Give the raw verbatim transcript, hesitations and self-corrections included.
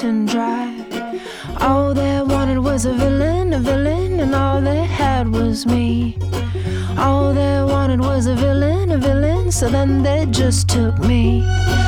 and dry. All they wanted was a villain, a villain, and all they had was me. All they wanted was a villain, a villain, so then they just took me.